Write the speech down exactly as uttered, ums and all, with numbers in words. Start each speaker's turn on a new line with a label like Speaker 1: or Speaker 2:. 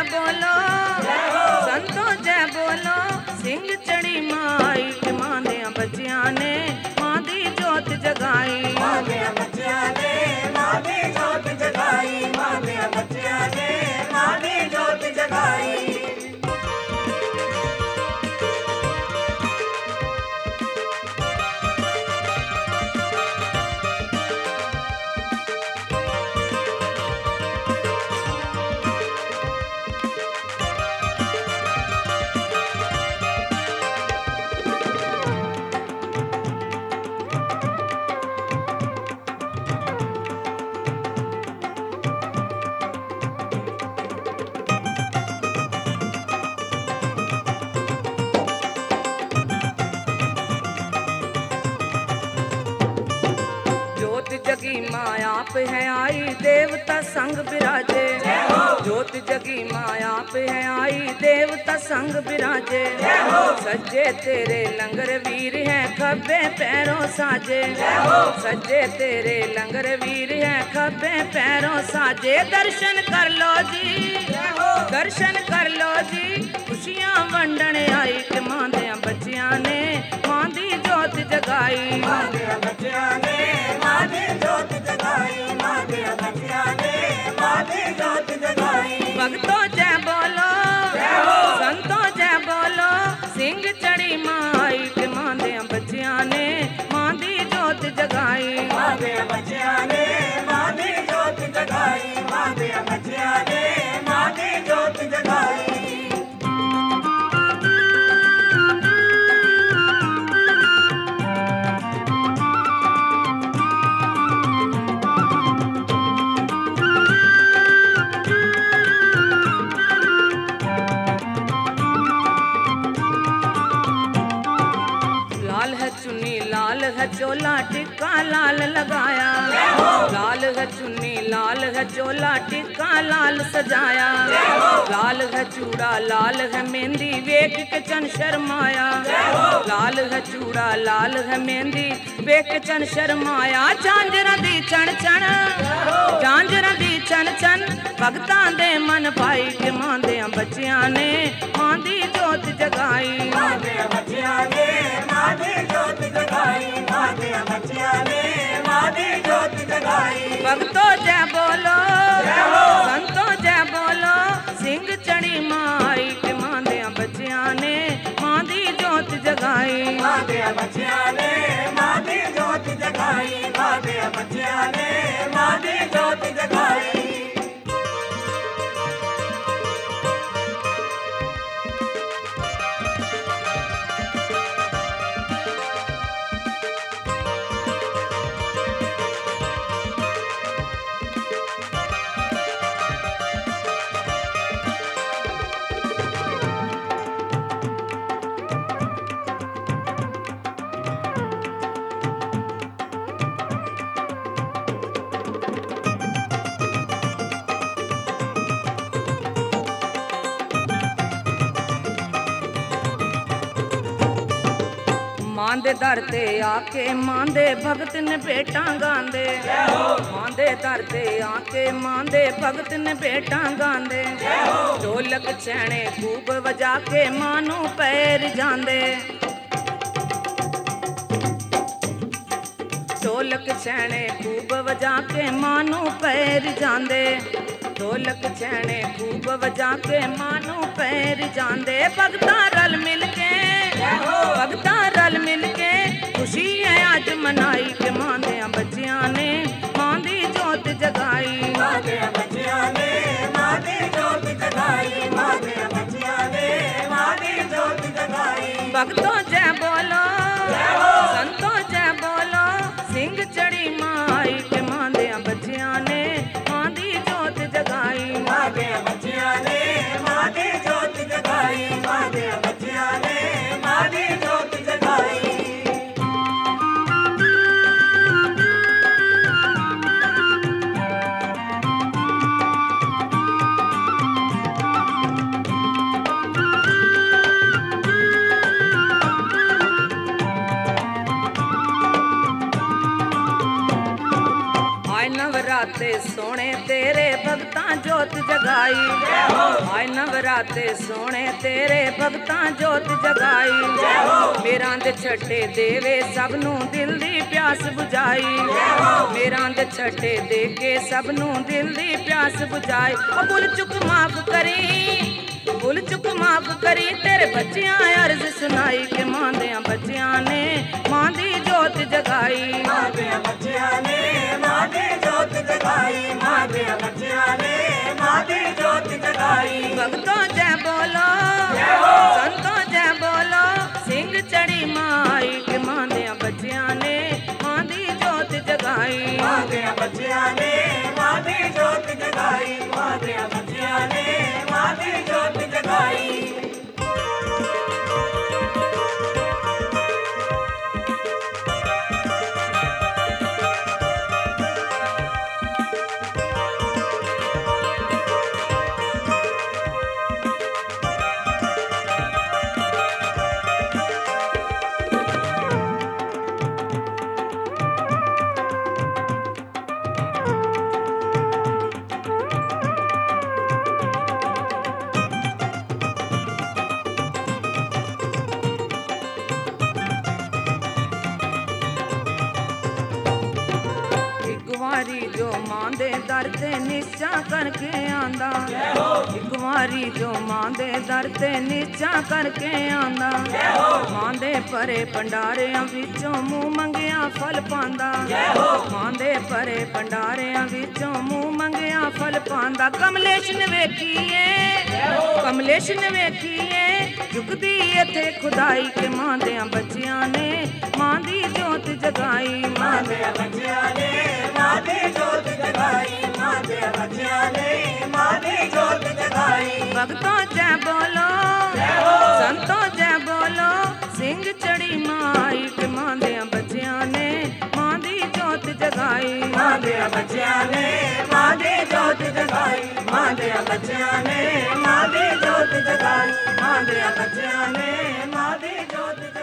Speaker 1: बोलो, संतो जय बोलो, सिंह चढ़ी माई के मांदे बच्चियां ने मां दी जोत जगाई।
Speaker 2: मांदे बच्चियां ने मां दी जोत जगाई, मांदे बच्चियां ने मां दी जोत जगाई।
Speaker 1: जगी माँ आप है आई, देवता संग बिराजे। ज्योत जगी माँ आप है आई, देवता संग बिराजे। सज्जे तेरे लंगर वीर हैं, खब्बे पैरों साजे। सज्जे तेरे लंगर वीर हैं, खब्बे पैरों साजे। दर्शन कर लो जी, दर्शन कर लो जी, खुशियां वंडन आई के मांदे बच्चियां ने मां दी जोत जगाई।
Speaker 2: मांदे बच्चियां ने मां दी जोत जगाई, मांदे बच्चियां ने मां दी जोत जगाई।
Speaker 1: भक्तों जय बोलो, संतों जय बोलो, सिंह चढ़ी माई के मांदे बच्चियां ने मां दी जोत जगाई।
Speaker 2: मांदे बच्चियां ने मां दी जोत जगाई, मांदे बच्चियां ने मां दी जोत जगाई।
Speaker 1: लाल है चुन्नी लाल है चोला टिक्का लाल लगाया। लाल है चुन्नी लाल है चोला टिक्का लाल सजाया। लाल है चूड़ा लाल है मेहंदी वेख के चन शर्माया। लाल है चूड़ा लाल है मेहंदी वेख के चन शर्माया। झांझरा दी चण चण, झांझरा दी चन चन, भगतां दे मन भाई के मांदे बच्चियां ने मां दी जोत जगाई।
Speaker 2: मांदे बच्चियां ने मां दी जोत जगाई, मांदे बच्चियां ने मां दी जोत जगाई।
Speaker 1: भक्तों जय बोलो, संतों जय बोलो, सिंह चढ़ी माई के मांदे बच्चियां ने मां दी जोत जगाई।
Speaker 2: मांदे बच्चियां ने मां दी जोत जगाई, मांदे बच्चियां ने मां दी जोत जगाई।
Speaker 1: मांदे दर ते आके मांदे भगत ने बेटा गांदे। मांदे दर ते आके मांदे भगत ने बेटा गांदे। ढोलक छेणे खूब वजा के मानू पैर जांदे। ढोलक छेणे खूब वजा के मानू पैर जांदे। ढोलक छेणे खूब वजा के मानू पैर जांदे। भगतां रल मिल के, भगतां रल मिल के, खुशी है आज मनाई के मांदे बच्चियां ने मां दी जोत जगाई।
Speaker 2: मांदे बच्चियां ने मां दी जोत जगाई, मांदे बच्चियां ने मां दी जोत जगाई।
Speaker 1: भक्तों जय बोलो, संतों जय बोलो, सिंह चढ़ी माई के मांदे बच्चियां ने मां दी जोत जगाई।
Speaker 2: मांदे बच्चियां ने मां दी जोत जगाई, मांदे बच्चियां ने मां दी जोत जगाई।
Speaker 1: ਨਵਰਾਤੇ ਸੋਹਣੇ ਤੇਰੇ ਭਗਤਾਂ ਜੋਤ ਜਗਾਈ ਆਏ ਨਵਰਾਤੇ ਸੋਹਣੇ ਤੇਰੇ ਭਗਤਾਂ ਜੋਤ ਜਗਾਈ ਮੇਰਾਂ ਦੇ ਛੱਟੇ ਦੇਵੇ ਸਭ ਨੂੰ ਦਿਲ ਦੀ ਪਿਆਸ ਬੁਝਾਈ ਮੇਰਾਂ ਦੇ ਛੱਟੇ ਦੇ ਕੇ ਸਭ ਨੂੰ ਦਿਲ ਦੀ ਪਿਆਸ ਬੁਝਾਈ ਉਹ ਭੁੱਲ ਚੁੱਕ ਮਾਫ ਕਰੀ ਭੁੱਲ ਚੁੱਕ ਮਾਫ ਕਰੀ ਤੇਰੇ ਬੱਚਿਆਂ ਅਰਜ਼ ਸੁਣਾਈ ਕਿ ਮਾਂ ਦੇ ਬੱਚਿਆਂ ਨੇ ਮਾਂ ਦੀ ਜੋਤ ਜਗਾਈ
Speaker 2: ਮਾਂ ਦੇ ਬੱਚਿਆਂ ਨੇ ਮਾਂ ਦੀ ਜੋਤ ਜਗਾਈ ਮਾਂ ਦੇ ਬੱਚਿਆਂ ਨੇ ਮਾਂ ਦੀ ਜੋਤ ਜਗਾਈ
Speaker 1: ਭਗਤੋ ਜੈ ਬੋਲੋ ਸੰਤੋ ਜੈ ਬੋਲੋ ਸਿੰਘ ਚੜੀ ਮਾਈ ਕਿ ਮਾਂ ਦੇ ਬੱਚਿਆਂ ਨੇ ਮਾਂ ਦੀ ਜੋਤ ਜਗਾਈ
Speaker 2: ਮਾਂ ਦੇ ਬੱਚਿਆਂ ਨੇ ਮਾਂ ਦੀ ਜੋਤ ਜਗਾਈ ਮਾਂ ਦੇ ਬੱਚਿਆਂ ਨੇ ਮਾਂ ਦੀ ਜੋਤ ਜਗਾਈ
Speaker 1: ਜੋ ਮਾਂ ਦੇ ਦਰ ਤੇ ਨਿਸ਼ਚਾ ਕਰਕੇ ਆਂਦਾ ਇੱਕ ਵਾਰੀ ਜੋ ਮਾਂ ਦੇ ਦਰ ਤੇ ਨਿਸ਼ਚਾ ਕਰਕੇ ਆਂਦਾ ਮਾਂ ਦੇ ਭਰੇ ਭੰਡਾਰਿਆਂ ਵਿੱਚੋਂ ਮੂੰਹ ਮੰਗਿਆ ਫਲ ਪਾਂਦਾ ਮਾਂ ਦੇ ਭਰੇ ਭੰਡਾਰਿਆਂ ਵਿੱਚੋਂ ਮੂੰਹ ਮੰਗਿਆ ਫਲ ਪਾਂਦਾ ਕਮਲੇਸ਼ ਨੇ ਵੇਖੀਏ ਕਮਲੇਸ਼ ਨੇ ਵੇਖੀਏ ਝੁਕਦੀ ਇੱਥੇ ਖੁਦਾਈ ਕੇ ਮਾਂ ਦੇ ਬੱਚਿਆਂ ਨੇ ਮਾਂ ਦੀ ਜੋਤ ਜਗਾਈ
Speaker 2: ਮਾਂ ਦੇ ਬੱਚਿਆਂ ਨੇ ਮਾਂ ਦੀ ਜੋਤ ਜਗਾਈ ਮਾਂ ਦੇ ਬੱਚਿਆਂ ਨੇ ਮਾਂ ਦੀ ਜੋਤ ਜਗਾਈ
Speaker 1: ਭਗਤੋ ਜੈ ਬੋਲੋ ਸੰਤੋ ਜੈ ਬੋਲੋ ਸਿੰਘ ਚੜੀ ਮਾਈ ਕਿ ਮਾਂ ਦੇ ਬੱਚਿਆਂ ਨੇ ਮਾਂ ਦੀ ਜੋਤ ਜਗਾਈ
Speaker 2: ਮਾਂ ਦੇ ਬੱਚਿਆਂ ਨੇ ਮਾਂ ਦੀ ਜੋਤ ਜਗਾਈ ਮਾਂ ਦੇ ਬੱਚਿਆਂ ਨੇ ਮਾਂ ਦੀ ਜੋਤ ਜਗਾਈ ਮਾਂ ਦੇ ਬੱਚਿਆਂ ਨੇ ਮਾਂ ਦੀ ਜੋਤ